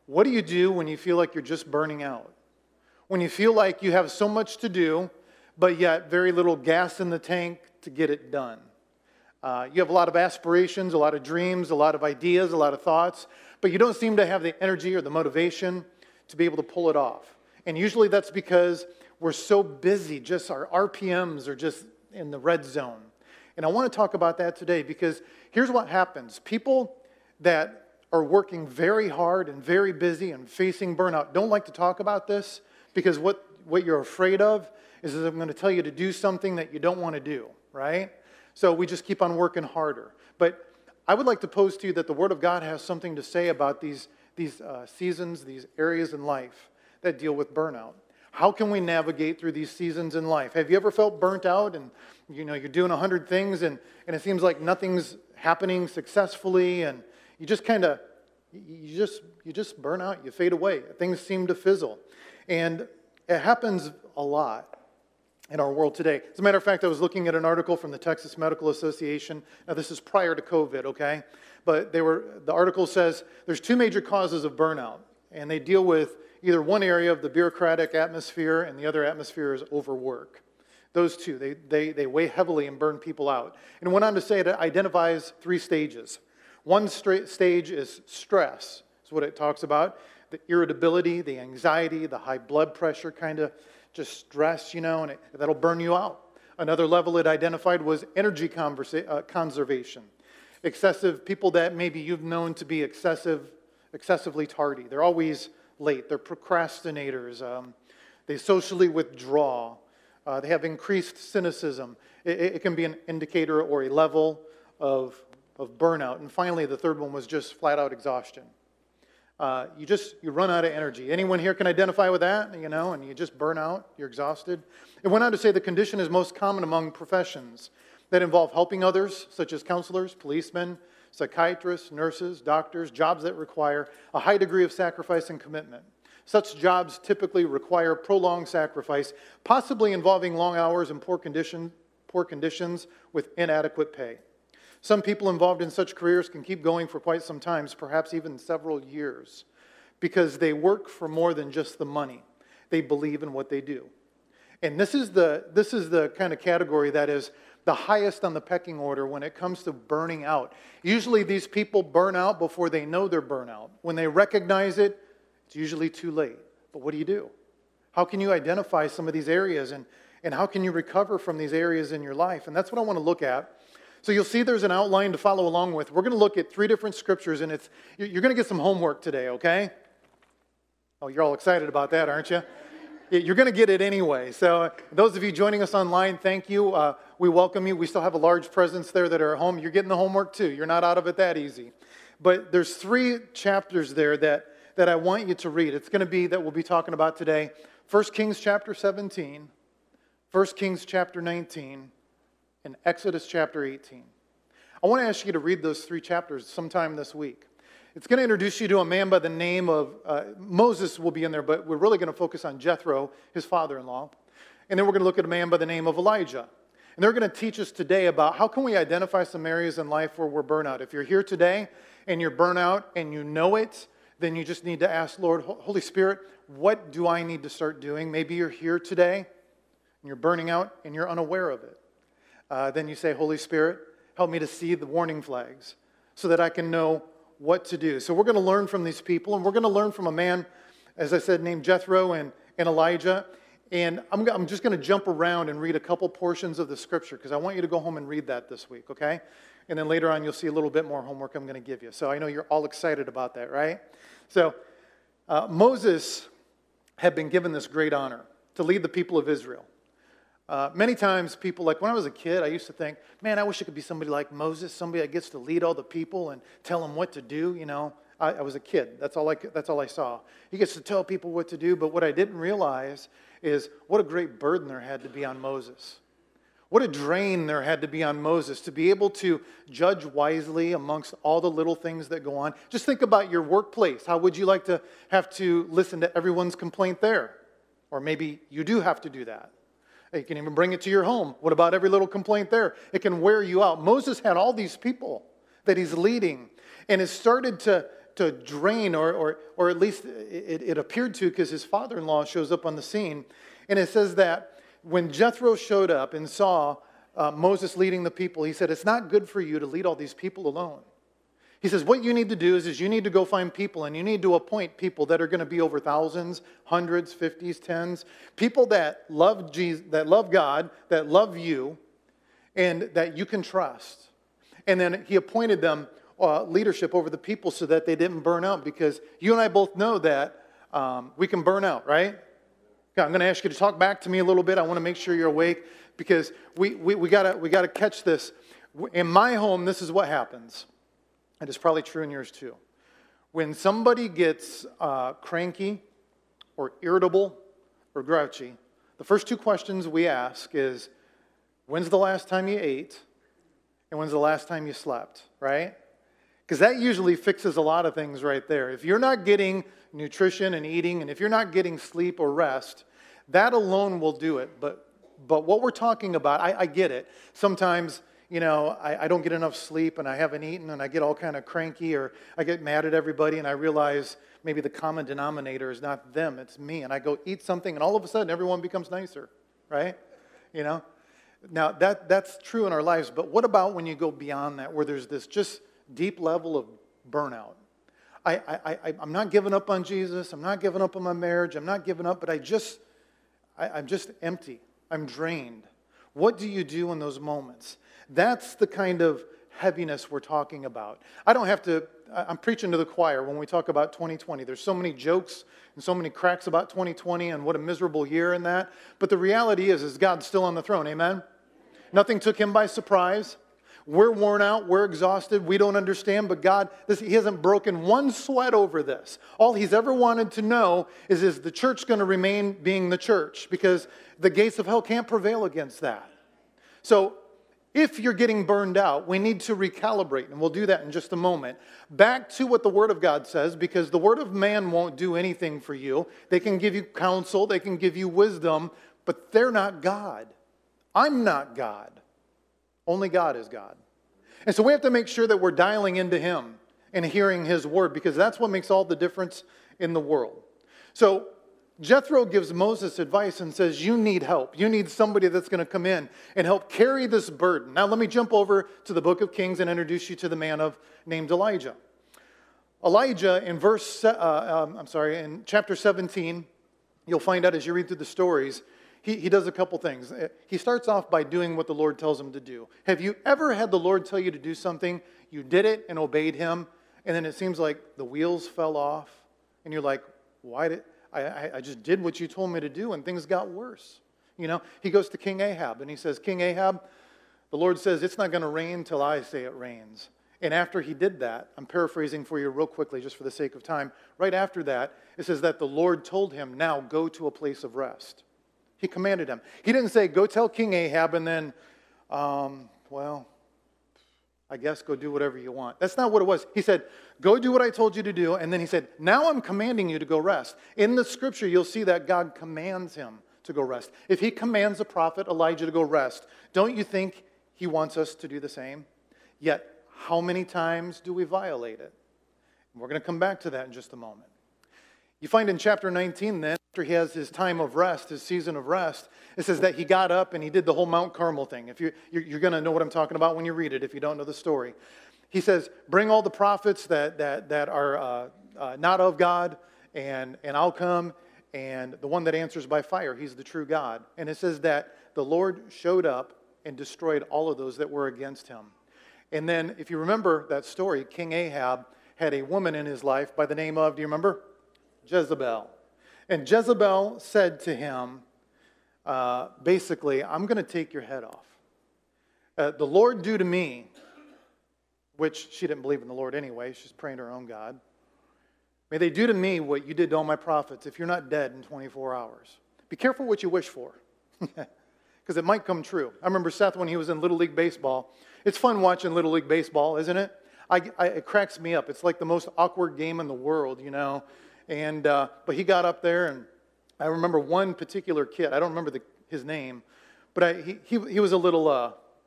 What do you do when you feel like you're just burning out? When you feel like you have so much to do, but yet very little gas in the tank to get it done? You have a lot of aspirations, a lot of dreams, a lot of ideas, a lot of thoughts, but you don't seem to have the energy or the motivation to be able to pull it off. And usually that's because we're so busy, just our RPMs are just in the red zone. And I want to talk about that today because here's what happens. People that are working very hard and very busy and facing burnout don't like to talk about this because what you're afraid of is that I'm going to tell you to do something that you don't want to do, right? So we just keep on working harder. But I would like to pose to you that the Word of God has something to say about these seasons, these areas in life that deal with burnout. How can we navigate through these seasons in life? Have you ever felt burnt out and you're doing 100 things and it seems like nothing's happening successfully and you just burn out, you fade away. Things seem to fizzle. And it happens a lot in our world today. As a matter of fact, I was looking at an article from the Texas Medical Association. Now, this is prior to COVID, okay? But the article says there's two major causes of burnout, and they deal with either one area of the bureaucratic atmosphere and the other atmosphere is overwork. Those two, they weigh heavily and burn people out. And it went on to say it identifies 3 stages. One stage is stress, is what it talks about. The irritability, the anxiety, the high blood pressure, kind of just stress, and that'll burn you out. Another level it identified was energy conservation. Excessive people that maybe you've known to be excessively tardy. They're always late. They're procrastinators. They socially withdraw. They have increased cynicism. It can be an indicator or a level of burnout. And finally, the third one was just flat-out exhaustion. You run out of energy. Anyone here can identify with that, and you just burn out, you're exhausted. It went on to say the condition is most common among professions that involve helping others, such as counselors, policemen, psychiatrists, nurses, doctors, jobs that require a high degree of sacrifice and commitment. Such jobs typically require prolonged sacrifice, possibly involving long hours and poor conditions with inadequate pay. Some people involved in such careers can keep going for quite some time, perhaps even several years, because they work for more than just the money. They believe in what they do. And this is the kind of category that is the highest on the pecking order when it comes to burning out. Usually these people burn out before they know they're burnout. When they recognize it, it's usually too late. But what do? How can you identify some of these areas and how can you recover from these areas in your life? And that's what I want to look at. So you'll see there's an outline to follow along with. We're going to look at 3 different scriptures, and you're going to get some homework today, okay? Oh, you're all excited about that, aren't you? You're going to get it anyway. So those of you joining us online, thank you. We welcome you. We still have a large presence there that are at home. You're getting the homework too. You're not out of it that easy. But there's 3 chapters there that I want you to read. It's going to be that we'll be talking about today. 1 Kings chapter 17, 1 Kings chapter 19, and Exodus chapter 18. I want to ask you to read those 3 chapters sometime this week. It's going to introduce you to a man by the name of Moses will be in there, but we're really going to focus on Jethro, his father-in-law. And then we're going to look at a man by the name of Elijah. And they're going to teach us today about how can we identify some areas in life where we're burnout. If you're here today and you're burnout and you know it, then you just need to ask, Lord, Holy Spirit, what do I need to start doing? Maybe you're here today and you're burning out and you're unaware of it. Then you say, Holy Spirit, help me to see the warning flags so that I can know what to do. So we're going to learn from these people, and we're going to learn from a man, as I said, named Jethro and Elijah. And I'm just going to jump around and read a couple portions of the scripture because I want you to go home and read that this week, okay? And then later on you'll see a little bit more homework I'm going to give you. So I know you're all excited about that, right? So Moses had been given this great honor to lead the people of Israel. Many times people, like when I was a kid, I used to think, man, I wish I could be somebody like Moses, somebody that gets to lead all the people and tell them what to do, I was a kid. That's all I saw. He gets to tell people what to do, but what I didn't realize is what a great burden there had to be on Moses. What a drain there had to be on Moses to be able to judge wisely amongst all the little things that go on. Just think about your workplace. How would you like to have to listen to everyone's complaint there? Or maybe you do have to do that. You can even bring it to your home. What about every little complaint there? It can wear you out. Moses had all these people that he's leading and has started to to drain, or at least it appeared to, because his father-in-law shows up on the scene. And it says that when Jethro showed up and saw Moses leading the people, he said, it's not good for you to lead all these people alone. He says, what you need to do is you need to go find people, and you need to appoint people that are going to be over thousands, hundreds, 50s, tens, people that love Jesus, that love God, that love you, and that you can trust. And then he appointed them leadership over the people so that they didn't burn out, because you and I both know that we can burn out, right? Okay, I'm going to ask you to talk back to me a little bit. I want to make sure you're awake, because we gotta catch this. In my home, this is what happens. And it's probably true in yours too. When somebody gets cranky or irritable or grouchy, the first two questions we ask is, when's the last time you ate? And when's the last time you slept, right? Because that usually fixes a lot of things right there. If you're not getting nutrition and eating, and if you're not getting sleep or rest, that alone will do it. But what we're talking about, I get it. Sometimes, I don't get enough sleep and I haven't eaten and I get all kind of cranky, or I get mad at everybody and I realize maybe the common denominator is not them, it's me. And I go eat something and all of a sudden everyone becomes nicer, right? Now that's true in our lives, but what about when you go beyond that, where there's this just deep level of burnout? I'm not giving up on Jesus. I'm not giving up on my marriage. I'm not giving up, but I'm just empty. I'm drained. What do you do in those moments? That's the kind of heaviness we're talking about. I'm preaching to the choir when we talk about 2020. There's so many jokes and so many cracks about 2020 and what a miserable year in that. But the reality is God's still on the throne, amen? Nothing took him by surprise. We're worn out, we're exhausted, we don't understand, but God, he hasn't broken one sweat over this. All he's ever wanted to know is the church going to remain being the church? Because the gates of hell can't prevail against that. So if you're getting burned out, we need to recalibrate, and we'll do that in just a moment. Back to what the Word of God says, because the word of man won't do anything for you. They can give you counsel, they can give you wisdom, but they're not God. I'm not God. Only God is God. And so we have to make sure that we're dialing into him and hearing his word, because that's what makes all the difference in the world. So Jethro gives Moses advice and says, you need help. You need somebody that's going to come in and help carry this burden. Now let me jump over to the book of Kings and introduce you to the man named Elijah. Elijah in chapter 17, you'll find out as you read through the stories, he does a couple things. He starts off by doing what the Lord tells him to do. Have you ever had the Lord tell you to do something, you did it and obeyed him, and then it seems like the wheels fell off, and you're like, why did I just did what you told me to do, and things got worse? He goes to King Ahab, and he says, King Ahab, the Lord says it's not going to rain till I say it rains. And after he did that, I'm paraphrasing for you real quickly just for the sake of time, right after that, it says that the Lord told him, now go to a place of rest. He commanded him. He didn't say, go tell King Ahab and then, I guess go do whatever you want. That's not what it was. He said, go do what I told you to do. And then he said, now I'm commanding you to go rest. In the scripture, you'll see that God commands him to go rest. If he commands the prophet Elijah to go rest, don't you think he wants us to do the same? Yet, how many times do we violate it? And we're going to come back to that in just a moment. You find in chapter 19 then, after he has his time of rest, his season of rest, it says that he got up and he did the whole Mount Carmel thing. If you're going to know what I'm talking about when you read it, if you don't know the story. He says, bring all the prophets that are not of God, and I'll come, and the one that answers by fire, he's the true God. And it says that the Lord showed up and destroyed all of those that were against him. And then, if you remember that story, King Ahab had a woman in his life by the name of, do you remember? Jezebel. And Jezebel said to him, basically, I'm going to take your head off. The Lord do to me, which she didn't believe in the Lord anyway, she's praying to her own God. May they do to me what you did to all my prophets if you're not dead in 24 hours. Be careful what you wish for, because it might come true. I remember Seth when he was in Little League Baseball. It's fun watching Little League Baseball, isn't it? It cracks me up. It's like the most awkward game in the world, And but he got up there, and I remember one particular kid. I don't remember his name, but he was a little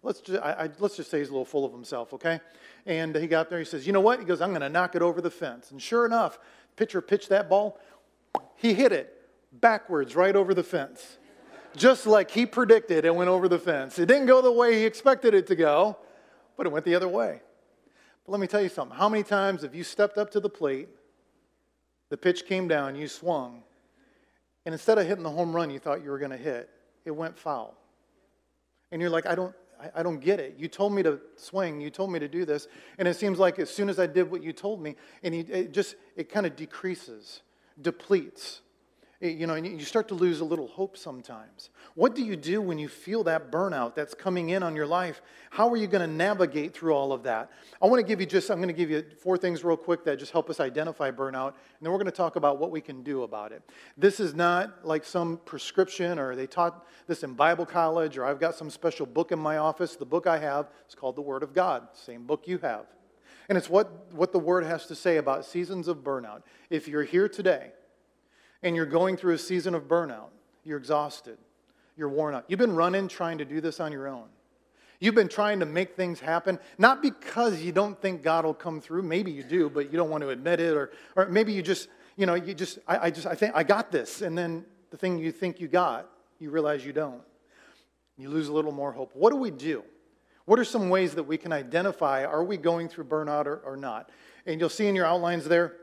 let's just say he's a little full of himself, okay? And he got there, he says, you know what? He goes, I'm going to knock it over the fence. And sure enough, pitcher pitched that ball. He hit it backwards right over the fence. Just like he predicted, it went over the fence. It didn't go the way he expected it to go, but it went the other way. But let me tell you something. How many times have you stepped up to the plate, the pitch came down, you swung, and instead of hitting the home run you thought you were going to hit, it went foul. And you're like, I don't get it. You told me to swing. You told me to do this. And it seems like as soon as I did what you told me, and it kind of decreases, depletes. And you start to lose a little hope sometimes. What do you do when you feel that burnout that's coming in on your life? How are you going to navigate through all of that? I'm going to give you 4 things real quick that just help us identify burnout, and then we're going to talk about what we can do about it. This is not like some prescription, or they taught this in Bible college, or I've got some special book in my office. The book I have is called The Word of God, same book you have. And it's what the Word has to say about seasons of burnout. If you're here today, and you're going through a season of burnout, you're exhausted, you're worn out. You've been running trying to do this on your own. You've been trying to make things happen, not because you don't think God will come through. Maybe you do, but you don't want to admit it. Or maybe you just, I think I got this. And then the thing you think you got, you realize you don't. You lose a little more hope. What do we do? What are some ways that we can identify, are we going through burnout or not? And you'll see in your outlines there,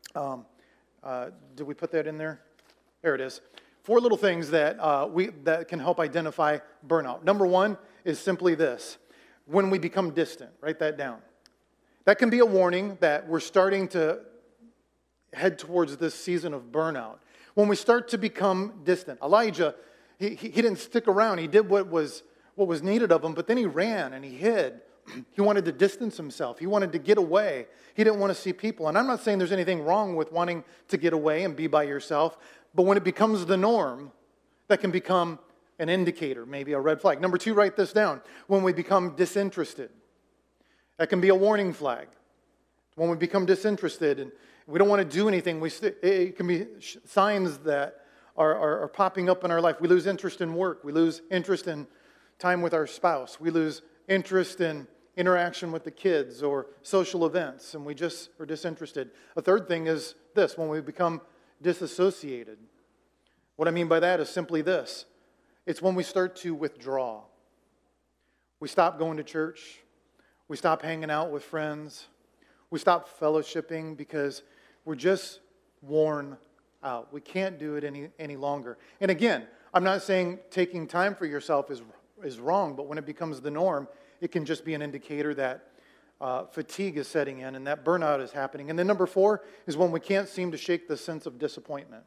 did we put that in there? There it is. 4 little things that that can help identify burnout. Number 1 is simply this. When we become distant, write that down. That can be a warning that we're starting to head towards this season of burnout. When we start to become distant. Elijah, he didn't stick around. He did what was needed of him, but then he ran and he hid. He wanted to distance himself. He wanted to get away. He didn't want to see people. And I'm not saying there's anything wrong with wanting to get away and be by yourself, but when it becomes the norm, that can become an indicator, maybe a red flag. Number 2, write this down. When we become disinterested, that can be a warning flag. When we become disinterested and we don't want to do anything, it can be signs that are popping up in our life. We lose interest in work. We lose interest in time with our spouse. We lose interest in interaction with the kids or social events, and we just are disinterested. A third thing is this, when we become disassociated. What I mean by that is simply this. It's when we start to withdraw. We stop going to church. We stop hanging out with friends. We stop fellowshipping because we're just worn out. We can't do it any longer. And again, I'm not saying taking time for yourself is wrong, but when it becomes the norm, it can just be an indicator that fatigue is setting in and that burnout is happening. And then number 4 is when we can't seem to shake the sense of disappointment.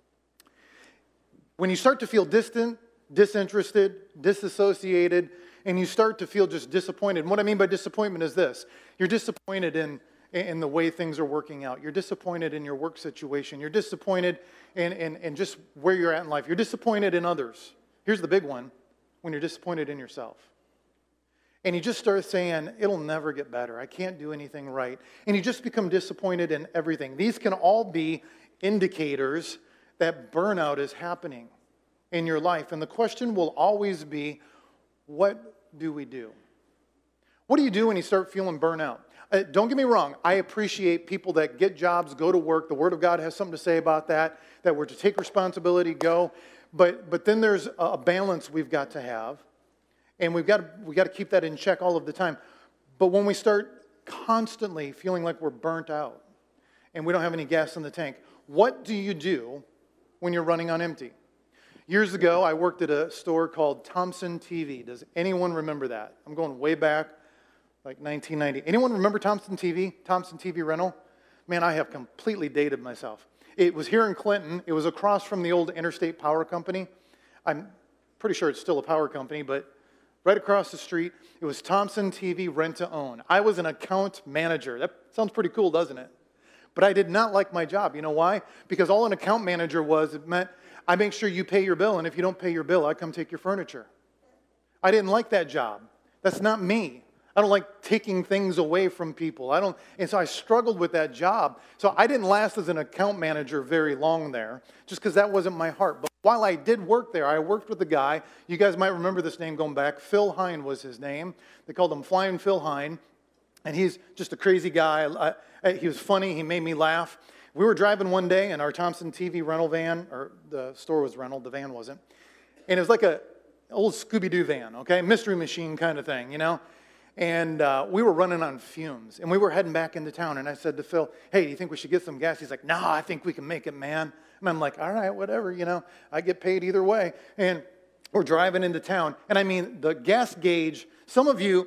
When you start to feel distant, disinterested, disassociated, and you start to feel just disappointed. And what I mean by disappointment is this. You're disappointed in the way things are working out. You're disappointed in your work situation. You're disappointed in just where you're at in life. You're disappointed in others. Here's the big one. When you're disappointed in yourself. And you just start saying, it'll never get better. I can't do anything right. And you just become disappointed in everything. These can all be indicators that burnout is happening in your life. And the question will always be, what do we do? What do you do when you start feeling burnout? Don't get me wrong. I appreciate people that get jobs, go to work. The Word of God has something to say about that we're to take responsibility, go. But then there's a balance we've got to have, and we've got to keep that in check all of the time. But when we start constantly feeling like we're burnt out and we don't have any gas in the tank, what do you do when you're running on empty? Years ago, I worked at a store called Thompson TV. Does anyone remember that? I'm going way back, like 1990. Anyone remember Thompson TV? Thompson TV rental? Man, I have completely dated myself. It was here in Clinton. It was across from the old Interstate Power Company. I'm pretty sure it's still a power company, but right across the street, it was Thompson TV rent-to-own. I was an account manager. That sounds pretty cool, doesn't it? But I did not like my job. You know why? Because all an account manager was, it meant I make sure you pay your bill, and if you don't pay your bill, I come take your furniture. I didn't like that job. That's not me. I don't like taking things away from people. And so I struggled with that job. So I didn't last as an account manager very long there, just because that wasn't my heart. But while I did work there, I worked with a guy. You guys might remember this name going back. Phil Hine was his name. They called him Flying Phil Hine. And he's just a crazy guy. He was funny. He made me laugh. We were driving one day in our Thompson TV rental van, or the store was rental, the van wasn't. And it was like an old Scooby-Doo van, okay? Mystery machine kind of thing, you know? And we were running on fumes. And we were heading back into town. And I said to Phil, hey, do you think we should get some gas? He's like, no, I think we can make it, man. And I'm like, all right, whatever, you know. I get paid either way. And we're driving into town. And I mean, the gas gauge, some of you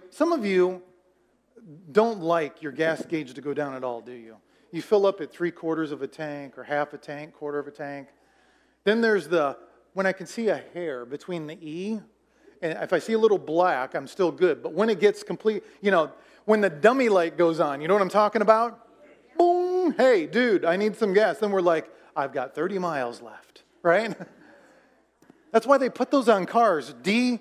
don't like your gas gauge to go down at all, do you? You fill up at 3/4 of a tank or half a tank, quarter of a tank. Then there's when I can see a hair between the E, and if I see a little black, I'm still good. But when it gets complete, you know, when the dummy light goes on, you know what I'm talking about? Boom, hey, dude, I need some gas. Then we're like, I've got 30 miles left, right? That's why they put those on cars,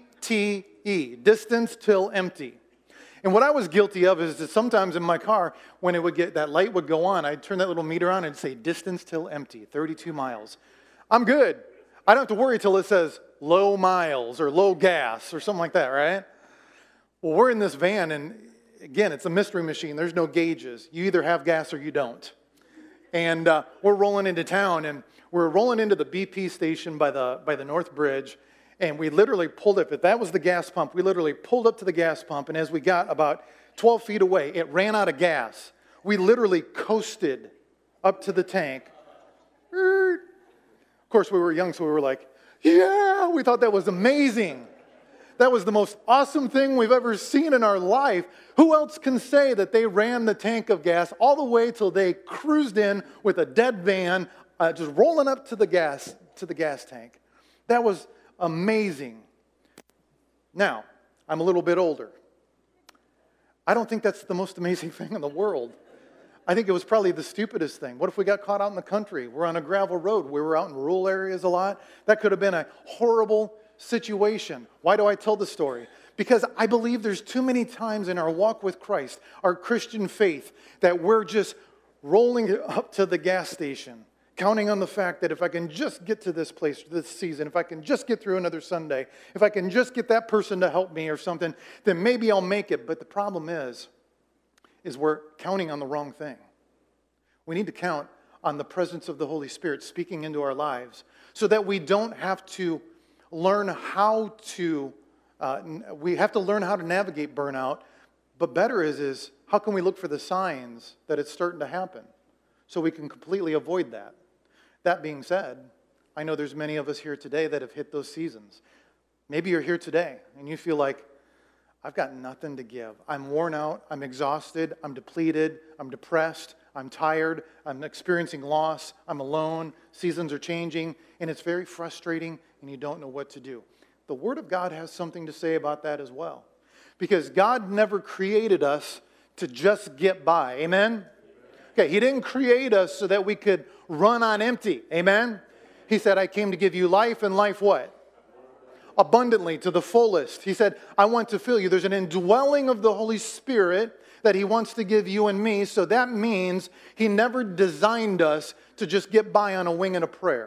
DTE, distance till empty. And what I was guilty of is that sometimes in my car, when that light would go on, I'd turn that little meter on and say, distance till empty, 32 miles. I'm good. I don't have to worry till it says low miles or low gas or something like that, right? Well, we're in this van, and again, it's a mystery machine. There's no gauges. You either have gas or you don't. And we're rolling into town, and we're rolling into the BP station by the North Bridge. And we literally pulled up. If that was the gas pump, we literally pulled up to the gas pump. And as we got about 12 feet away, it ran out of gas. We literally coasted up to the tank. Of course, we were young, so we were like, yeah, we thought that was amazing. That was the most awesome thing we've ever seen in our life. Who else can say that they ran the tank of gas all the way till they cruised in with a dead van, just rolling up to the gas tank? That was amazing. Now, I'm a little bit older. I don't think that's the most amazing thing in the world. I think it was probably the stupidest thing. What if we got caught out in the country? We're on a gravel road. We were out in rural areas a lot. That could have been a horrible situation. Why do I tell the story? Because I believe there's too many times in our walk with Christ, our Christian faith, that we're just rolling up to the gas station, counting on the fact that if I can just get to this place this season, if I can just get through another Sunday, if I can just get that person to help me or something, then maybe I'll make it. But the problem is we're counting on the wrong thing. We need to count on the presence of the Holy Spirit speaking into our lives so that we don't have to learn how to, we have to learn how to navigate burnout, but better is how can we look for the signs that it's starting to happen so we can completely avoid that. That being said, I know there's many of us here today that have hit those seasons. Maybe you're here today and you feel like, I've got nothing to give. I'm worn out, I'm exhausted, I'm depleted, I'm depressed, I'm tired, I'm experiencing loss, I'm alone, seasons are changing, and it's very frustrating and you don't know what to do. The Word of God has something to say about that as well. Because God never created us to just get by. Amen? Okay, He didn't create us so that we could run on empty. Amen? He said, I came to give you life, and life what? Abundantly, to the fullest. He said, I want to fill you. There's an indwelling of the Holy Spirit that He wants to give you and me, so that means He never designed us to just get by on a wing and a prayer.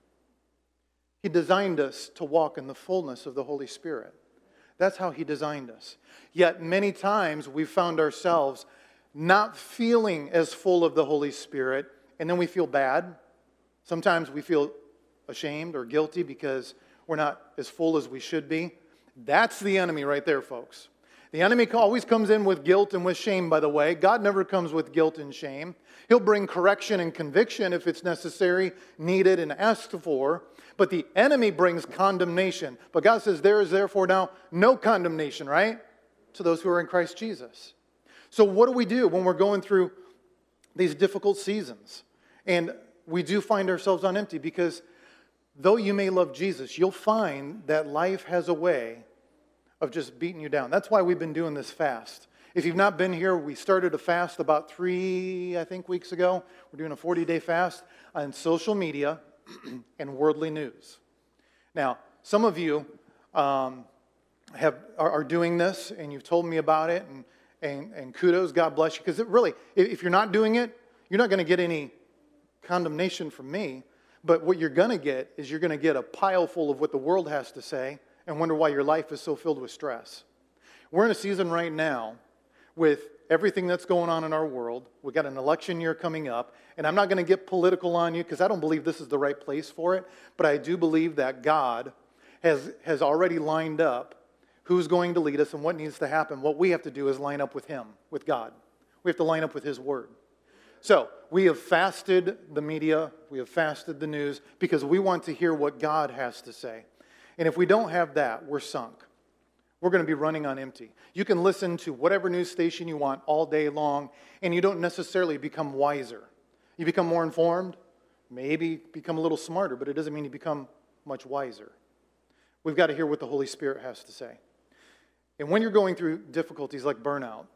He designed us to walk in the fullness of the Holy Spirit. That's how He designed us. Yet many times we found ourselves not feeling as full of the Holy Spirit, and then we feel bad. Sometimes we feel ashamed or guilty because we're not as full as we should be. That's the enemy right there, folks. The enemy always comes in with guilt and with shame, by the way. God never comes with guilt and shame. He'll bring correction and conviction if it's necessary, needed, and asked for. But the enemy brings condemnation. But God says there is therefore now no condemnation, right? To those who are in Christ Jesus. So what do we do when we're going through these difficult seasons? And we do find ourselves on empty because though you may love Jesus, you'll find that life has a way of just beating you down. That's why we've been doing this fast. If you've not been here, we started a fast about 3 weeks ago. We're doing a 40-day fast on social media and worldly news. Now, some of you, are doing this, and you've told me about it, and kudos, God bless you. Because really, if you're not doing it, you're not going to get any condemnation from me. But what you're going to get is you're going to get a pile full of what the world has to say and wonder why your life is so filled with stress. We're in a season right now with everything that's going on in our world. We've got an election year coming up, and I'm not going to get political on you because I don't believe this is the right place for it, but I do believe that God has already lined up who's going to lead us and what needs to happen. What we have to do is line up with Him, with God. We have to line up with His Word. So, we have fasted the media, we have fasted the news, because we want to hear what God has to say. And if we don't have that, we're sunk. We're going to be running on empty. You can listen to whatever news station you want all day long, and you don't necessarily become wiser. You become more informed, maybe become a little smarter, but it doesn't mean you become much wiser. We've got to hear what the Holy Spirit has to say. And when you're going through difficulties like burnout,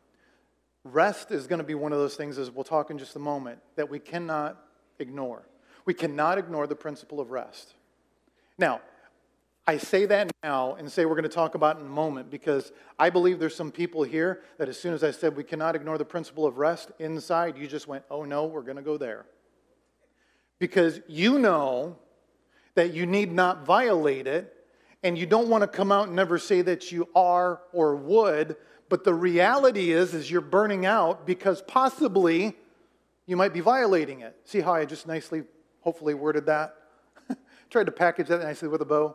rest is going to be one of those things, as we'll talk in just a moment, that we cannot ignore. We cannot ignore the principle of rest. Now, I say that now and say we're going to talk about it in a moment because I believe there's some people here that as soon as I said we cannot ignore the principle of rest, inside you just went, oh no, we're going to go there. Because you know that you need not violate it, and you don't want to come out and never say that you are or would, but the reality is you're burning out because possibly you might be violating it. See how I just nicely, hopefully worded that? Tried to package that nicely with a bow.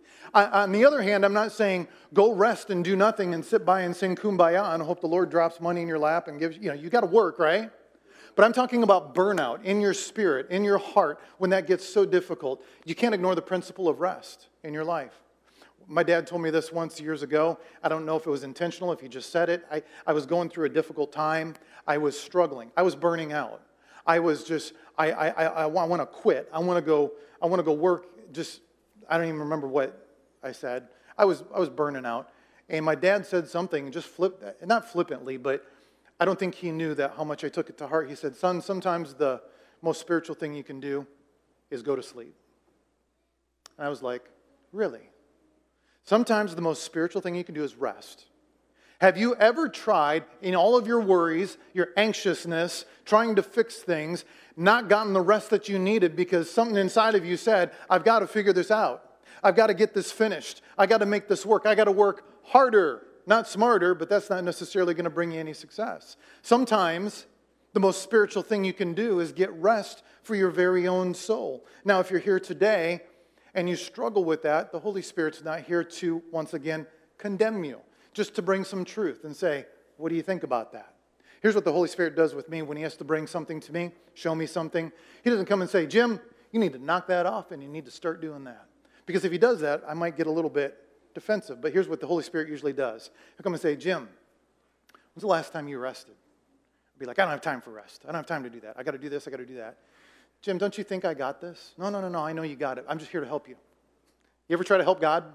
On the other hand, I'm not saying go rest and do nothing and sit by and sing Kumbaya and hope the Lord drops money in your lap and gives, you got to work, right? But I'm talking about burnout in your spirit, in your heart, when that gets so difficult. You can't ignore the principle of rest in your life. My dad told me this once years ago. I don't know if it was intentional, if he just said it. I was going through a difficult time. I was struggling. I was burning out. I was just, I want to quit. I want to go work. Just, I don't even remember what I said. I was burning out. And my dad said something, just not flippantly, but I don't think he knew that how much I took it to heart. He said, son, sometimes the most spiritual thing you can do is go to sleep. And I was like, really? Sometimes the most spiritual thing you can do is rest. Have you ever tried, in all of your worries, your anxiousness, trying to fix things, not gotten the rest that you needed because something inside of you said, I've got to figure this out. I've got to get this finished. I've got to make this work. I've got to work harder, not smarter, but that's not necessarily going to bring you any success. Sometimes the most spiritual thing you can do is get rest for your very own soul. Now, if you're here today and you struggle with that, the Holy Spirit's not here to, once again, condemn you, just to bring some truth and say, what do you think about that? Here's what the Holy Spirit does with me when He has to bring something to me, show me something. He doesn't come and say, Jim, you need to knock that off and you need to start doing that. Because if He does that, I might get a little bit defensive. But here's what the Holy Spirit usually does. He'll come and say, Jim, when's the last time you rested? I'll be like, I don't have time for rest. I don't have time to do that. I got to do this. I got to do that. Jim, don't you think I got this? No, I know you got it. I'm just here to help you. You ever try to help God?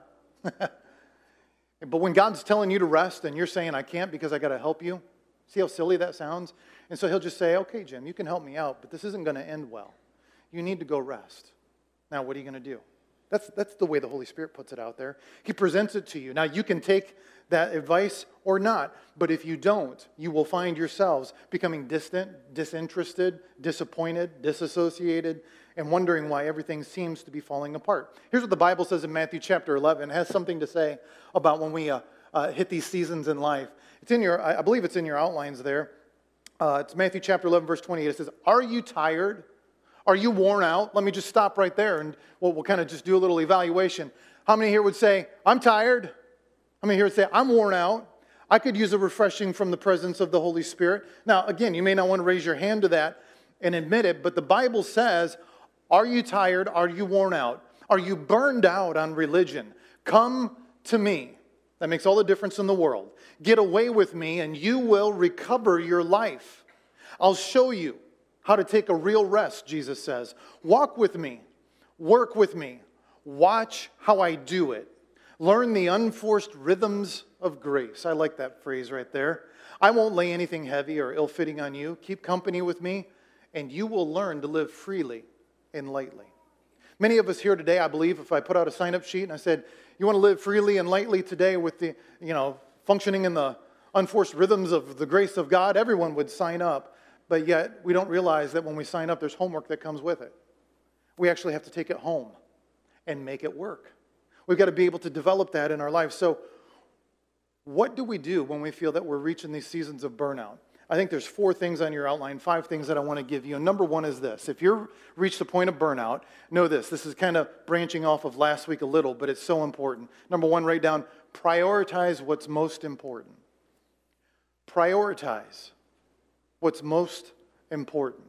But when God's telling you to rest and you're saying, I can't because I got to help you, see how silly that sounds? And so He'll just say, okay, Jim, you can help me out, but this isn't going to end well. You need to go rest. Now, what are you going to do? That's the way the Holy Spirit puts it out there. He presents it to you. Now, you can take that advice or not, but if you don't, you will find yourselves becoming distant, disinterested, disappointed, disassociated, and wondering why everything seems to be falling apart. Here's what the Bible says in Matthew chapter 11. It has something to say about when we hit these seasons in life. It's in your, I believe it's in your outlines there. It's Matthew chapter 11, verse 28. It says, are you tired? Are you worn out? Let me just stop right there and we'll kind of just do a little evaluation. How many here would say, I'm tired? How many here would say, I'm worn out? I could use a refreshing from the presence of the Holy Spirit. Now, again, you may not want to raise your hand to that and admit it, but the Bible says, are you tired? Are you worn out? Are you burned out on religion? Come to me. That makes all the difference in the world. Get away with me and you will recover your life. I'll show you how to take a real rest, Jesus says. Walk with me. Work with me. Watch how I do it. Learn the unforced rhythms of grace. I like that phrase right there. I won't lay anything heavy or ill-fitting on you. Keep company with me, and you will learn to live freely and lightly. Many of us here today, I believe, if I put out a sign-up sheet and I said, you want to live freely and lightly today with the, functioning in the unforced rhythms of the grace of God, everyone would sign up. But yet, we don't realize that when we sign up, there's homework that comes with it. We actually have to take it home and make it work. We've got to be able to develop that in our life. So what do we do when we feel that we're reaching these seasons of burnout? I think there's 4 things on your outline, 5 things that I want to give you. And number 1 is this. If you've reached the point of burnout, know this. This is kind of branching off of last week a little, but it's so important. Number 1, write down, prioritize what's most important. Prioritize what's most important.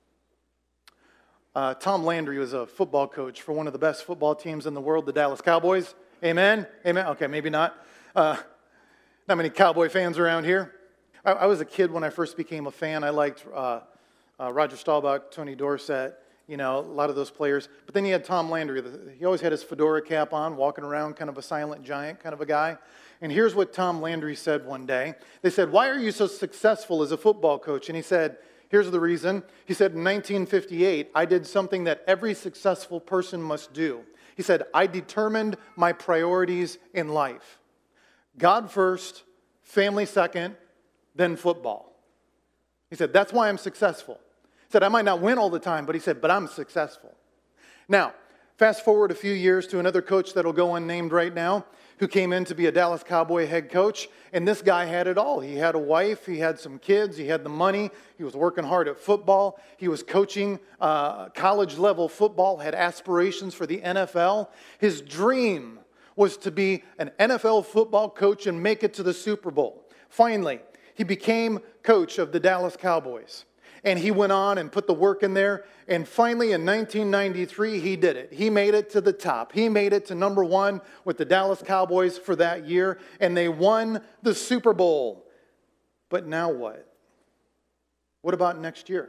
Tom Landry was a football coach for one of the best football teams in the world, the Dallas Cowboys. Amen? Amen? Okay, maybe not. Not many Cowboy fans around here. I was a kid when I first became a fan. I liked Roger Staubach, Tony Dorsett, a lot of those players. But then you had Tom Landry. He always had his fedora cap on, walking around, kind of a silent giant kind of a guy. And here's what Tom Landry said one day. They said, "Why are you so successful as a football coach?" And he said, here's the reason. He said, in 1958, I did something that every successful person must do. He said, I determined my priorities in life. God first, family second, then football. He said, that's why I'm successful. He said, I might not win all the time, but he said, but I'm successful. Now, fast forward a few years to another coach that'll go unnamed right now, who came in to be a Dallas Cowboy head coach, and this guy had it all. He had a wife, he had some kids, he had the money, he was working hard at football, he was coaching college-level football, had aspirations for the NFL. His dream was to be an NFL football coach and make it to the Super Bowl. Finally, he became coach of the Dallas Cowboys. And he went on and put the work in there. And finally, in 1993, he did it. He made it to the top. He made it to number 1 with the Dallas Cowboys for that year. And they won the Super Bowl. But now what? What about next year?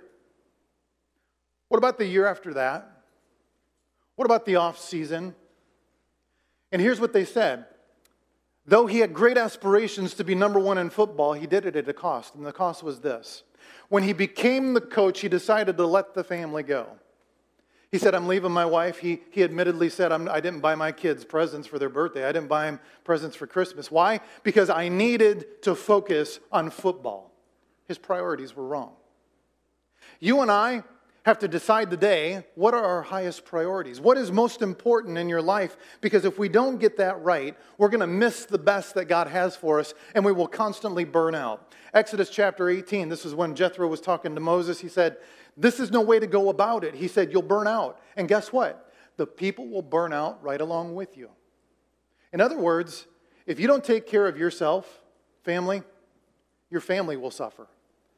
What about the year after that? What about the off season? And here's what they said. Though he had great aspirations to be number 1 in football, he did it at a cost. And the cost was this. When he became the coach, he decided to let the family go. He said, I'm leaving my wife. He admittedly said, I didn't buy my kids presents for their birthday. I didn't buy them presents for Christmas. Why? Because I needed to focus on football. His priorities were wrong. You and I have to decide today, what are our highest priorities? What is most important in your life? Because if we don't get that right, we're going to miss the best that God has for us, and we will constantly burn out. Exodus chapter 18, this is when Jethro was talking to Moses. He said, this is no way to go about it. He said, you'll burn out. And guess what? The people will burn out right along with you. In other words, if you don't take care of yourself, family, your family will suffer.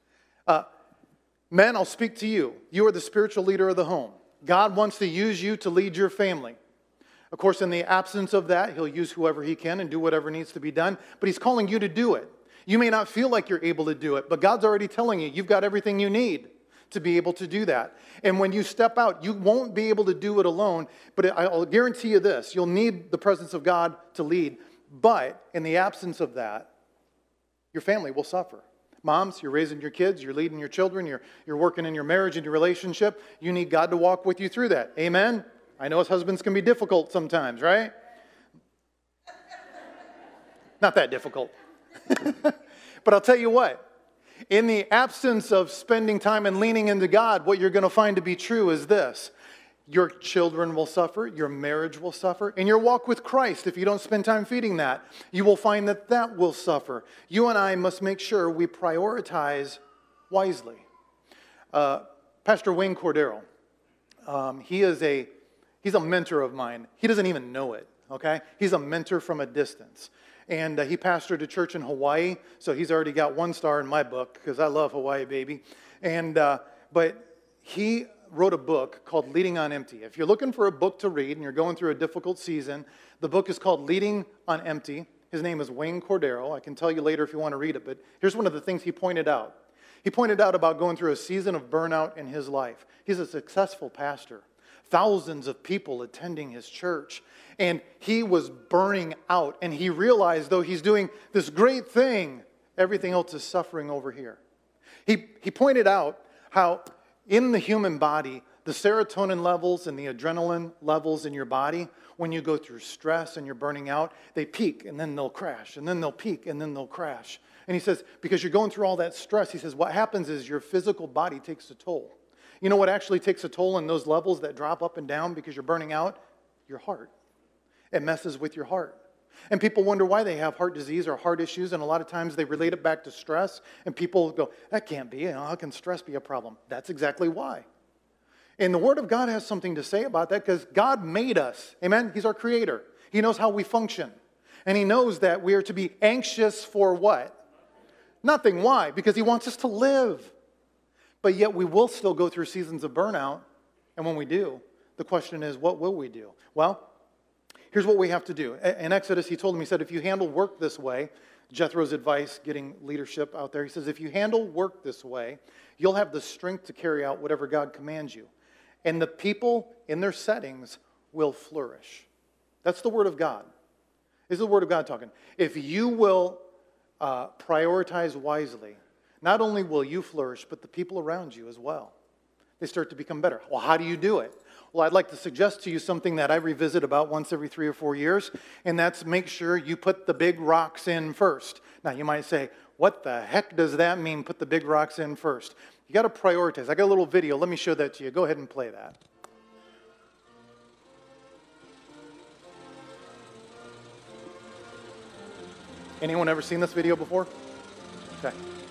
Men, I'll speak to you. You are the spiritual leader of the home. God wants to use you to lead your family. Of course, in the absence of that, he'll use whoever he can and do whatever needs to be done, but he's calling you to do it. You may not feel like you're able to do it, but God's already telling you, you've got everything you need to be able to do that. And when you step out, you won't be able to do it alone, but I'll guarantee you this, you'll need the presence of God to lead, but in the absence of that, your family will suffer. Moms, you're raising your kids, you're leading your children, you're working in your marriage and your relationship. You need God to walk with you through that. Amen? I know as husbands can be difficult sometimes, right? Not that difficult. But I'll tell you what, in the absence of spending time and leaning into God, what you're going to find to be true is this. Your children will suffer, your marriage will suffer, and your walk with Christ, if you don't spend time feeding that, you will find that that will suffer. You and I must make sure we prioritize wisely. Pastor Wayne Cordero, he's a mentor of mine. He doesn't even know it, okay? He's a mentor from a distance. And he pastored a church in Hawaii, so he's already got 1 star in my book, because I love Hawaii, baby. And but he wrote a book called Leading on Empty. If you're looking for a book to read and you're going through a difficult season, the book is called Leading on Empty. His name is Wayne Cordero. I can tell you later if you want to read it, but here's one of the things he pointed out. He pointed out about going through a season of burnout in his life. He's a successful pastor. Thousands of people attending his church. And he was burning out. And he realized, though he's doing this great thing, everything else is suffering over here. He pointed out how in the human body, The serotonin levels and the adrenaline levels in your body, when you go through stress and you're burning out, they peak and then they'll crash, and then they'll peak and then they'll crash. And he says, because you're going through all that stress, he says, what happens is your physical body takes a toll. You know what actually takes a toll in those levels that drop up and down because you're burning out? Your heart. It messes with your heart. And people wonder why they have heart disease or heart issues, and a lot of times they relate it back to stress, and people go, that can't be, how can stress be a problem? That's exactly why. And the Word of God has something to say about that because God made us. Amen? He's our creator. He knows how we function. And He knows that we are to be anxious for what? Nothing. Why? Because He wants us to live. But yet we will still go through seasons of burnout. And when we do, the question is, what will we do? Well, here's what we have to do. In Exodus, He told him, He said, if you handle work this way, Jethro's advice, getting leadership out there, He says, if you handle work this way, you'll have the strength to carry out whatever God commands you. And the people in their settings will flourish. That's the Word of God. This is the Word of God talking. If you will prioritize wisely, not only will you flourish, but the people around you as well. They start to become better. Well, how do you do it? Well, I'd like to suggest to you something that I revisit about once every 3 or 4 years, and that's make sure you put the big rocks in first. Now, you might say, what the heck does that mean, put the big rocks in first? You got to prioritize. I got a little video. Let me show that to you. Go ahead and play that. Anyone ever seen this video before? Okay.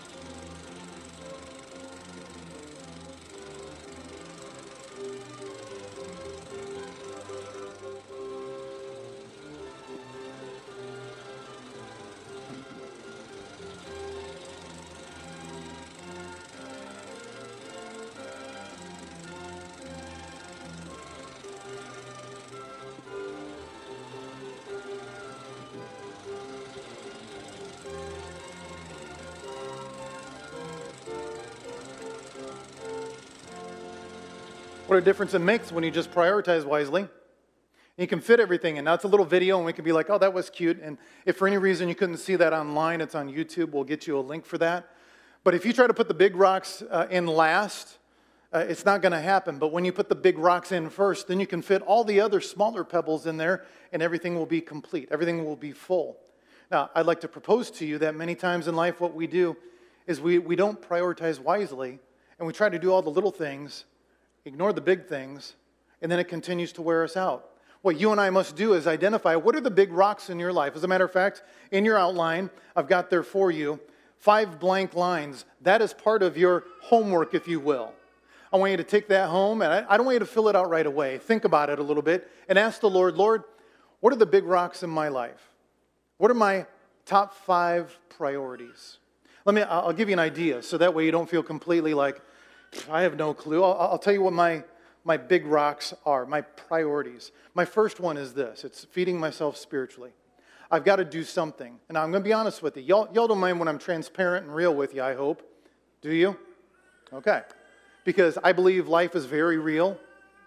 What a difference it makes when you just prioritize wisely. You can fit everything in. Now, it's a little video, and we can be like, oh, that was cute. And if for any reason you couldn't see that online, it's on YouTube. We'll get you a link for that. But if you try to put the big rocks in last, it's not going to happen. But when you put the big rocks in first, then you can fit all the other smaller pebbles in there, and everything will be complete. Everything will be full. Now, I'd like to propose to you that many times in life what we do is we don't prioritize wisely, and we try to do all the little things, ignore the big things, and then it continues to wear us out. What you and I must do is identify what are the big rocks in your life. As a matter of fact, in your outline, I've got there for you 5 blank lines. That is part of your homework, if you will. I want you to take that home, and I don't want you to fill it out right away. Think about it a little bit and ask the Lord, Lord, what are the big rocks in my life? What are my top 5 priorities? I'll give you an idea, so that way you don't feel completely like, I have no clue. I'll tell you what my big rocks are, my priorities. My first one is this. It's feeding myself spiritually. I've got to do something. And I'm going to be honest with you. Y'all don't mind when I'm transparent and real with you, I hope. Do you? Okay. Because I believe life is very real.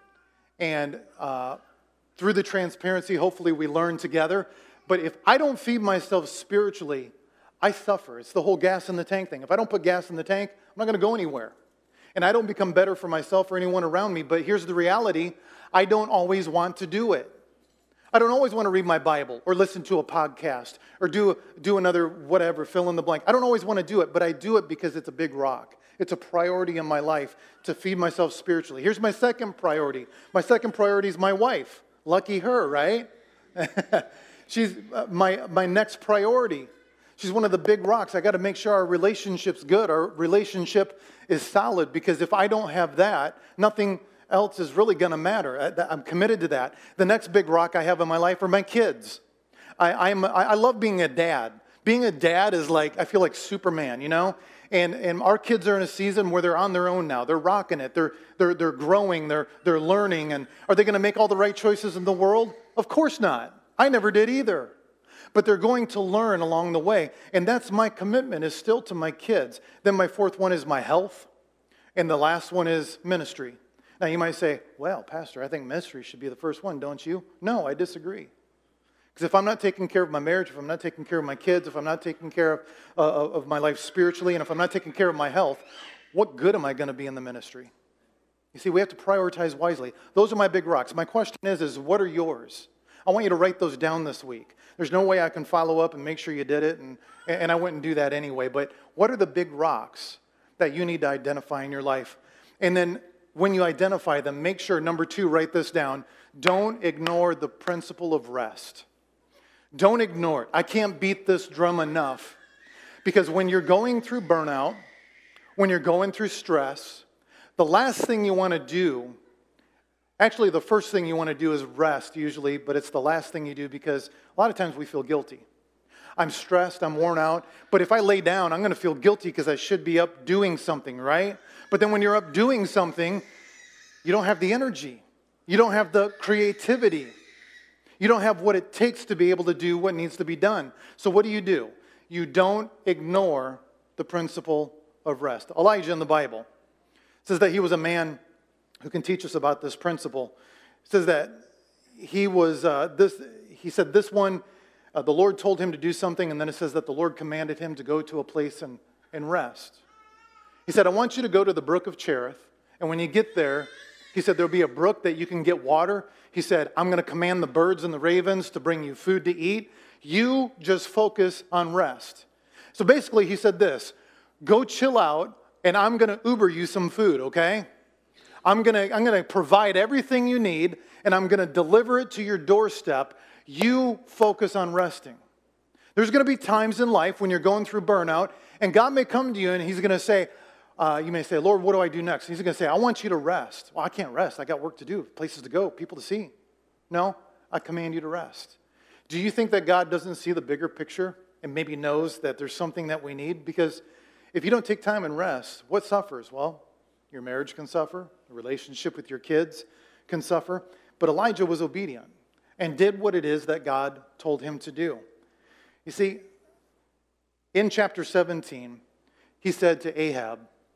And through the transparency, hopefully we learn together. But if I don't feed myself spiritually, I suffer. It's the whole gas in the tank thing. If I don't put gas in the tank, I'm not going to go anywhere. And I don't become better for myself or anyone around me. But here's the reality. I don't always want to do it. I don't always want to read my Bible or listen to a podcast or do another whatever, fill in the blank. I don't always want to do it, but I do it because it's a big rock. It's a priority in my life to feed myself spiritually. Here's my second priority. My second priority is my wife. Lucky her, right? She's my next priority. She's one of the big rocks. I got to make sure our relationship's good. Our relationship is solid, because if I don't have that, nothing else is really going to matter. I'm committed to that. The next big rock I have in my life are my kids. I love being a dad. Being a dad is like, I feel like Superman, you know? And our kids are in a season where they're on their own now. They're rocking it. They're growing. They're learning. And are they going to make all the right choices in the world? Of course not. I never did either. But they're going to learn along the way. And that's my commitment, is still to my kids. Then my fourth one is my health. And the last one is ministry. Now you might say, well, Pastor, I think ministry should be the first one, don't you? No, I disagree. Because if I'm not taking care of my marriage, if I'm not taking care of my kids, if I'm not taking care of my life spiritually, and if I'm not taking care of my health, what good am I going to be in the ministry? You see, we have to prioritize wisely. Those are my big rocks. My question is what are yours? I want you to write those down this week. There's no way I can follow up and make sure you did it, and I wouldn't do that anyway. But what are the big rocks that you need to identify in your life? And then when you identify them, make sure, number 2, write this down. Don't ignore the principle of rest. Don't ignore it. I can't beat this drum enough. Because when you're going through burnout, when you're going through stress, the last thing you want to do, actually the first thing you want to do is rest usually, but it's the last thing you do because a lot of times we feel guilty. I'm stressed, I'm worn out, but if I lay down, I'm going to feel guilty because I should be up doing something, right? But then when you're up doing something, you don't have the energy. You don't have the creativity. You don't have what it takes to be able to do what needs to be done. So what do? You don't ignore the principle of rest. Elijah in the Bible says that he was a man who can teach us about this principle. It says that he was, he said this one, the Lord told him to do something, and then it says that the Lord commanded him to go to a place and rest. He said, I want you to go to the brook of Cherith, and when you get there, he said, there'll be a brook that you can get water. He said, I'm going to command the birds and the ravens to bring you food to eat. You just focus on rest. So basically, he said this, go chill out, and I'm going to Uber you some food, okay? I'm going to provide everything you need, and I'm going to deliver it to your doorstep. You focus on resting. There's going to be times in life when you're going through burnout, and God may come to you, and he's going to say, you may say, Lord, what do I do next? He's going to say, I want you to rest. Well, I can't rest. I got work to do, places to go, people to see. No, I command you to rest. Do you think that God doesn't see the bigger picture and maybe knows that there's something that we need? Because if you don't take time and rest, what suffers? Well, your marriage can suffer. The relationship with your kids can suffer. But Elijah was obedient and did what it is that God told him to do. You see, in chapter 17, he said to Ahab,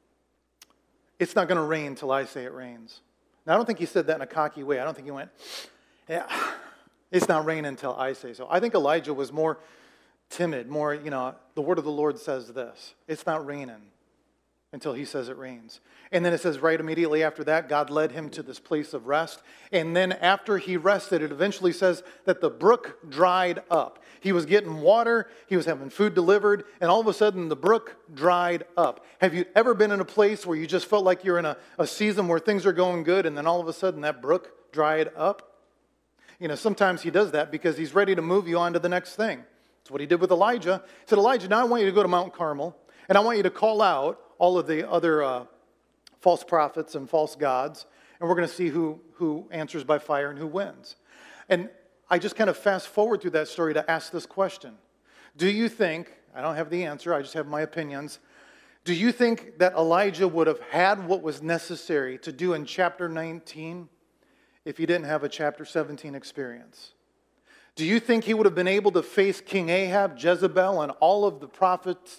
it's not going to rain till I say it rains. Now, I don't think he said that in a cocky way. I don't think he went, yeah, it's not raining until I say so. I think Elijah was more timid, more, the word of the Lord says this. It's not raining until he says it rains. And then it says right immediately after that, God led him to this place of rest. And then after he rested, it eventually says that the brook dried up. He was getting water, he was having food delivered, and all of a sudden the brook dried up. Have you ever been in a place where you just felt like you're in a season where things are going good, and then all of a sudden that brook dried up? Sometimes he does that because he's ready to move you on to the next thing. That's what he did with Elijah. He said, Elijah, now I want you to go to Mount Carmel, and I want you to call out all of the other false prophets and false gods, and we're going to see who answers by fire and who wins. And I just kind of fast forward through that story to ask this question. Do you think, I don't have the answer, I just have my opinions, do you think that Elijah would have had what was necessary to do in chapter 19 if he didn't have a chapter 17 experience? Do you think he would have been able to face King Ahab, Jezebel, and all of the prophets,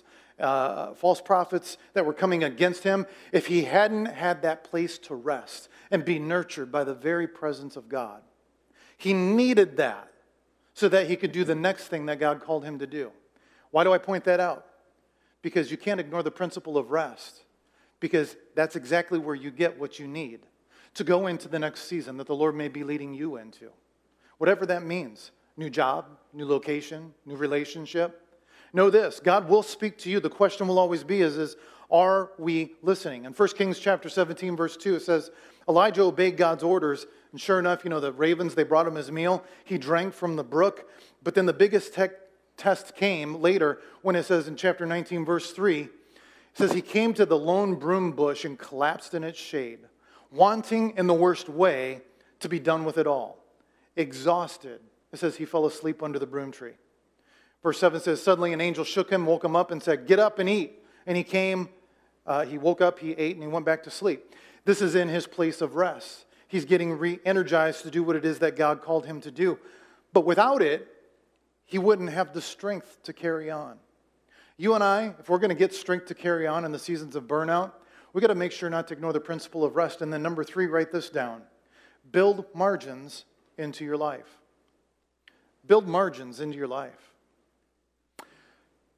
false prophets that were coming against him if he hadn't had that place to rest and be nurtured by the very presence of God? He needed that so that he could do the next thing that God called him to do. Why do I point that out? Because you can't ignore the principle of rest, because that's exactly where you get what you need to go into the next season that the Lord may be leading you into. Whatever that means, new job, new location, new relationship. Know this, God will speak to you. The question will always be is are we listening? In 1 Kings chapter 17, verse 2, it says, Elijah obeyed God's orders, and sure enough, the ravens, they brought him his meal. He drank from the brook, but then the biggest test came later when it says in chapter 19, verse 3, it says, he came to the lone broom bush and collapsed in its shade, wanting in the worst way to be done with it all. Exhausted, it says he fell asleep under the broom tree. Verse 7 says, suddenly an angel shook him, woke him up, and said, get up and eat. And he came, he woke up, he ate, and he went back to sleep. This is in his place of rest. He's getting re-energized to do what it is that God called him to do. But without it, he wouldn't have the strength to carry on. You and I, if we're going to get strength to carry on in the seasons of burnout, we've got to make sure not to ignore the principle of rest. And then number 3, write this down. Build margins into your life. Build margins into your life.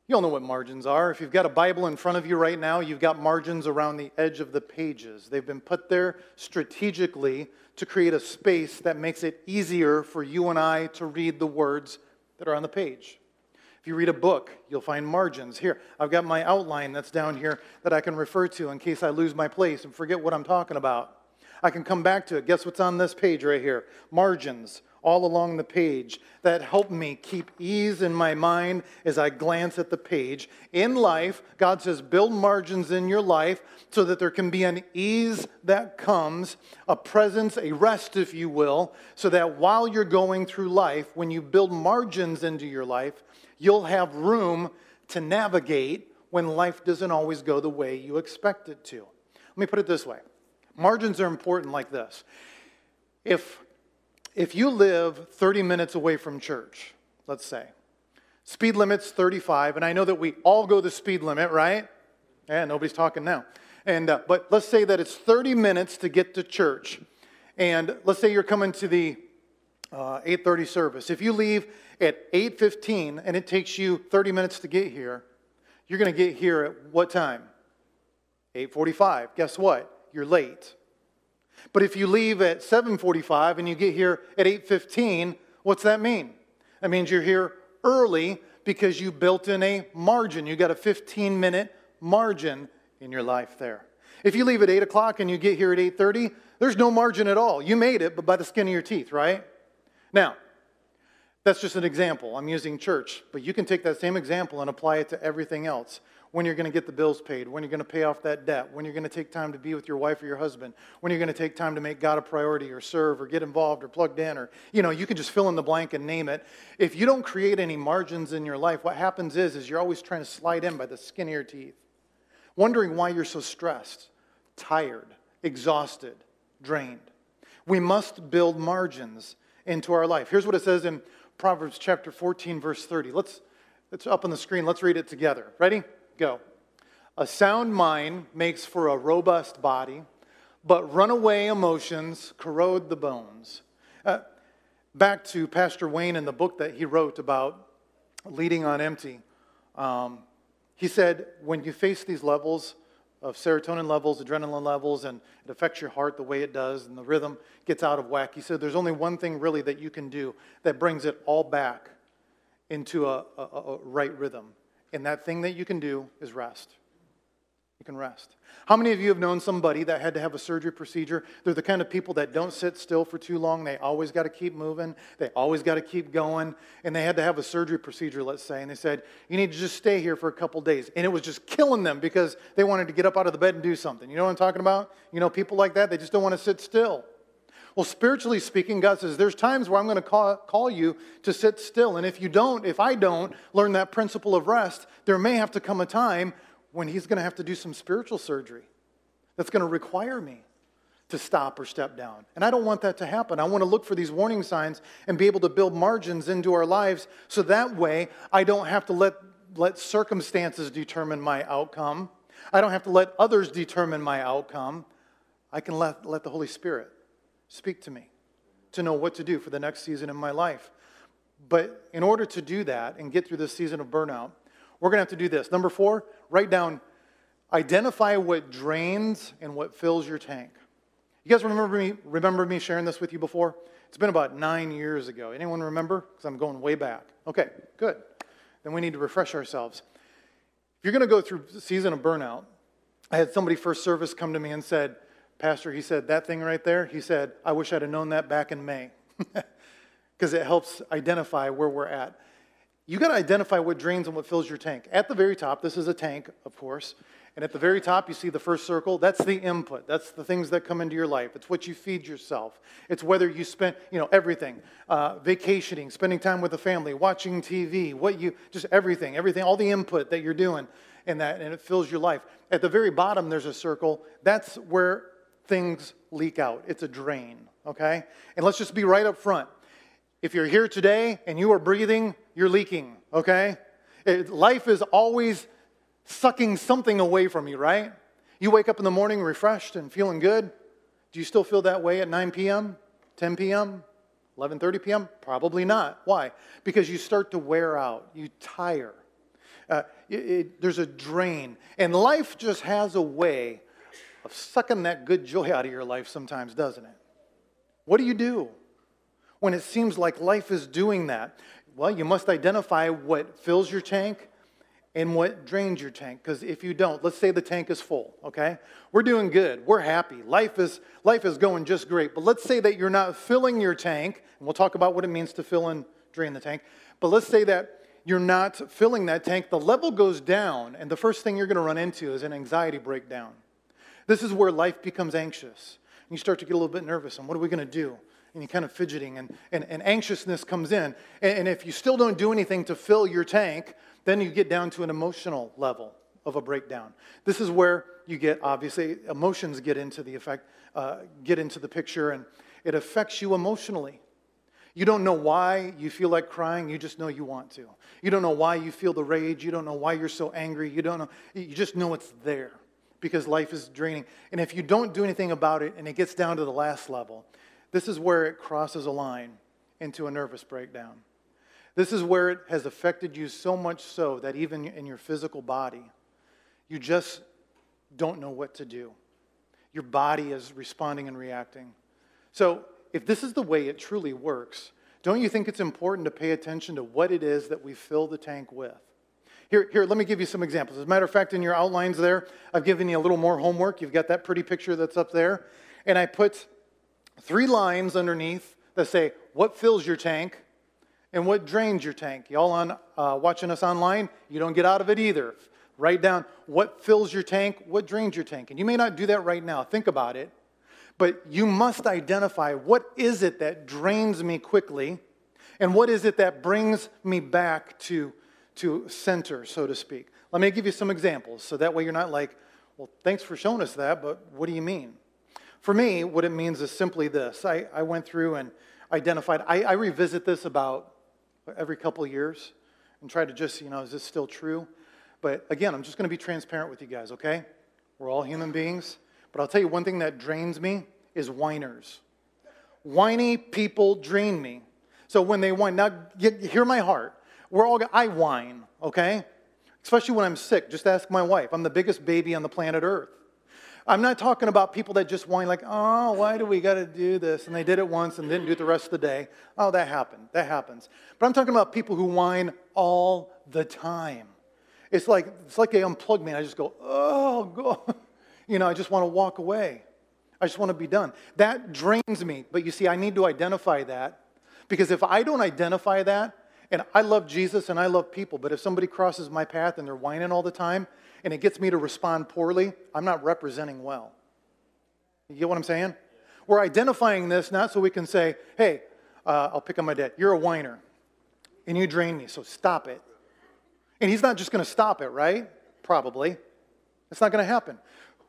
You all know what margins are. If you've got a Bible in front of you right now, you've got margins around the edge of the pages. They've been put there strategically to create a space that makes it easier for you and I to read the words that are on the page. If you read a book, you'll find margins. Here, I've got my outline that's down here that I can refer to in case I lose my place and forget what I'm talking about. I can come back to it. Guess what's on this page right here? Margins all along the page that help me keep ease in my mind as I glance at the page. In life, God says, build margins in your life so that there can be an ease that comes, a presence, a rest, if you will, so that while you're going through life, when you build margins into your life, you'll have room to navigate when life doesn't always go the way you expect it to. Let me put it this way. Margins are important like this. If you live 30 minutes away from church, let's say, speed limit's 35, and I know that we all go the speed limit, right? Yeah, nobody's talking now. But let's say that it's 30 minutes to get to church, and let's say you're coming to the 8:30 service. If you leave at 8:15 and it takes you 30 minutes to get here, you're going to get here at what time? 8:45. Guess what? You're late. But if you leave at 7:45 and you get here at 8:15, what's that mean? That means you're here early because you built in a margin. You got a 15-minute margin in your life there. If you leave at 8 o'clock and you get here at 8:30, there's no margin at all. You made it, but by the skin of your teeth, right? Now, that's just an example. I'm using church, but you can take that same example and apply it to everything else. When you're going to get the bills paid, when you're going to pay off that debt, when you're going to take time to be with your wife or your husband, when you're going to take time to make God a priority or serve or get involved or plugged in or, you can just fill in the blank and name it. If you don't create any margins in your life, what happens is you're always trying to slide in by the skin of your teeth, wondering why you're so stressed, tired, exhausted, drained. We must build margins into our life. Here's what it says in Proverbs chapter 14, verse 30. It's up on the screen. Let's read it together. Ready? Go. A sound mind makes for a robust body, but runaway emotions corrode the bones. Back to Pastor Wayne and the book that he wrote about leading on empty. He said, when you face these levels of serotonin levels, adrenaline levels, and it affects your heart the way it does, and the rhythm gets out of whack, he said there's only one thing really that you can do that brings it all back into a right rhythm. And that thing that you can do is rest. You can rest. How many of you have known somebody that had to have a surgery procedure? They're the kind of people that don't sit still for too long. They always got to keep moving. They always got to keep going. And they had to have a surgery procedure, let's say. And they said, you need to just stay here for a couple days. And it was just killing them because they wanted to get up out of the bed and do something. You know what I'm talking about? People like that, they just don't want to sit still. Well, spiritually speaking, God says, there's times where I'm going to call you to sit still. And if I don't learn that principle of rest, there may have to come a time when he's going to have to do some spiritual surgery that's going to require me to stop or step down. And I don't want that to happen. I want to look for these warning signs and be able to build margins into our lives so that way I don't have to let circumstances determine my outcome. I don't have to let others determine my outcome. I can let the Holy Spirit speak to me to know what to do for the next season in my life. But in order to do that and get through this season of burnout, we're going to have to do this. Number 4, write down, identify what drains and what fills your tank. You guys remember me sharing this with you before? It's been about 9 years ago. Anyone remember? Because I'm going way back. Okay, good. Then we need to refresh ourselves. If you're going to go through a season of burnout, I had somebody first service come to me and said, Pastor, he said, that thing right there, he said, I wish I'd have known that back in May. Because it helps identify where we're at. You got to identify what drains and what fills your tank. At the very top, this is a tank, of course. And at the very top, you see the first circle. That's the input. That's the things that come into your life. It's what you feed yourself. It's whether you spend, everything. Vacationing, spending time with the family, watching TV, just everything, all the input that you're doing. And it fills your life. At the very bottom, there's a circle. That's where things leak out. It's a drain, okay? And let's just be right up front. If you're here today and you are breathing, you're leaking, okay? Life is always sucking something away from you, right? You wake up in the morning refreshed and feeling good. Do you still feel that way at 9 p.m., 10 p.m., 11:30 p.m.? Probably not. Why? Because you start to wear out. You tire. There's a drain. And life just has a way of sucking that good joy out of your life sometimes, doesn't it? What do you do when it seems like life is doing that? Well, you must identify what fills your tank and what drains your tank. Because if you don't, let's say the tank is full, okay? We're doing good. We're happy. Life is going just great. But let's say that you're not filling your tank, and we'll talk about what it means to fill and drain the tank. But let's say that you're not filling that tank. The level goes down, and the first thing you're going to run into is an anxiety breakdown. This is where life becomes anxious. And you start to get a little bit nervous, and what are we going to do? And you're kind of fidgeting, and anxiousness comes in. And if you still don't do anything to fill your tank, then you get down to an emotional level of a breakdown. This is where you get, obviously, emotions get into the picture, and it affects you emotionally. You don't know why you feel like crying, you just know you want to. You don't know why you feel the rage, you don't know why you're so angry, you just know it's there because life is draining. And if you don't do anything about it and it gets down to the last level, this is where it crosses a line into a nervous breakdown. This is where it has affected you so much so that even in your physical body, you just don't know what to do. Your body is responding and reacting. So if this is the way it truly works, don't you think it's important to pay attention to what it is that we fill the tank with? Here, let me give you some examples. As a matter of fact, in your outlines there, I've given you a little more homework. You've got that pretty picture that's up there. And I put 3 lines underneath that say, what fills your tank and what drains your tank. Y'all watching us online, you don't get out of it either. Write down what fills your tank, what drains your tank. And you may not do that right now. Think about it. But you must identify what is it that drains me quickly and what is it that brings me back to center, so to speak. Let me give you some examples so that way you're not like, well, thanks for showing us that, but what do you mean? For me, what it means is simply this. I went through and identified, I revisit this about every couple of years and try to just, is this still true? But again, I'm just going to be transparent with you guys, okay? We're all human beings. But I'll tell you one thing that drains me is whiners. Whiny people drain me. So when they whine, now hear my heart. I whine, okay? Especially when I'm sick. Just ask my wife. I'm the biggest baby on the planet Earth. I'm not talking about people that just whine like, oh, why do we got to do this? And they did it once and didn't do it the rest of the day. Oh, that happened. That happens. But I'm talking about people who whine all the time. It's like they unplug me and I just go, oh, God. I just want to walk away. I just want to be done. That drains me. But you see, I need to identify that. Because if I don't identify that, and I love Jesus and I love people, but if somebody crosses my path and they're whining all the time, and it gets me to respond poorly, I'm not representing well. You get what I'm saying? We're identifying this not so we can say, hey, I'll pick on my dad. You're a whiner, and you drain me, so stop it. And he's not just going to stop it, right? Probably. It's not going to happen.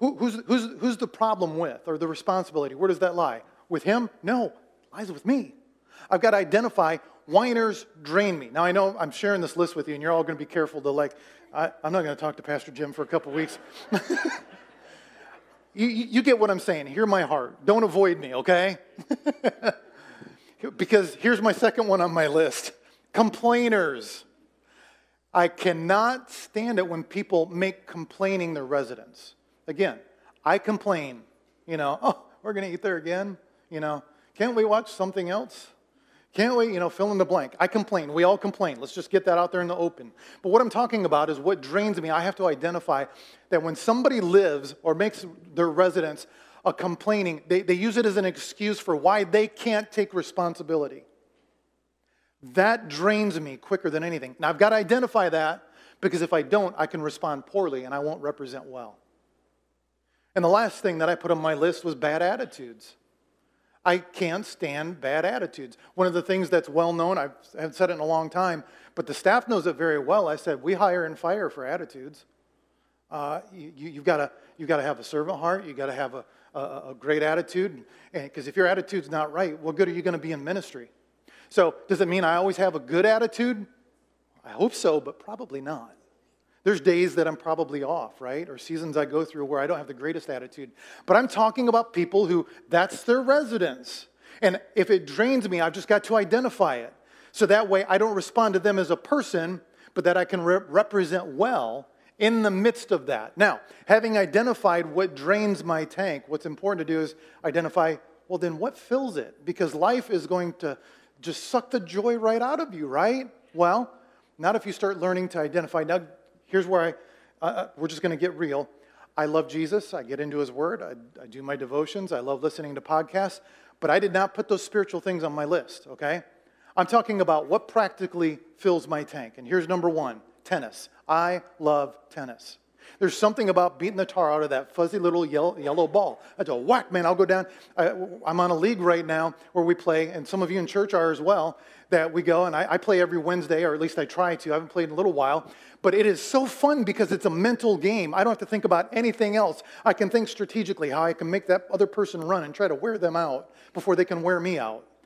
Who's the problem with, or the responsibility? Where does that lie? With him? No, it lies with me. I've got to identify whiners drain me. Now, I know I'm sharing this list with you, and you're all going to be careful to I'm not going to talk to Pastor Jim for a couple weeks. You get what I'm saying. Hear my heart. Don't avoid me, okay? Because here's my second one on my list. Complainers. I cannot stand it when people make complaining their residence. Again, I complain. Oh, we're going to eat there again. Can't we watch something else? Can't we, fill in the blank. I complain. We all complain. Let's just get that out there in the open. But what I'm talking about is what drains me. I have to identify that when somebody lives or makes their residence a complaining, they use it as an excuse for why they can't take responsibility. That drains me quicker than anything. Now, I've got to identify that because if I don't, I can respond poorly and I won't represent well. And the last thing that I put on my list was bad attitudes. I can't stand bad attitudes. One of the things that's well known, I haven't said it in a long time, but the staff knows it very well. I said, we hire and fire for attitudes. You've got to have a servant heart. You've got to have a great attitude. Because if your attitude's not right, what good are you going to be in ministry? So does it mean I always have a good attitude? I hope so, but probably not. There's days that I'm probably off, right? Or seasons I go through where I don't have the greatest attitude. But I'm talking about people who, that's their residence. And if it drains me, I've just got to identify it. So that way I don't respond to them as a person, but that I can represent well in the midst of that. Now, having identified what drains my tank, what's important to do is identify, well, then what fills it? Because life is going to just suck the joy right out of you, right? Well, not if you start learning to identify. Now, here's where we're just going to get real. I love Jesus. I get into his word. I do my devotions. I love listening to podcasts. But I did not put those spiritual things on my list, okay? I'm talking about what practically fills my tank. And here's number one, tennis. I love tennis. There's something about beating the tar out of that fuzzy little yellow ball. That's a whack, man. I'll go down. I'm on a league right now where we play, and some of you in church are as well, that we go, and I play every Wednesday, or at least I try to. I haven't played in a little while. But it is so fun because it's a mental game. I don't have to think about anything else. I can think strategically how I can make that other person run and try to wear them out before they can wear me out.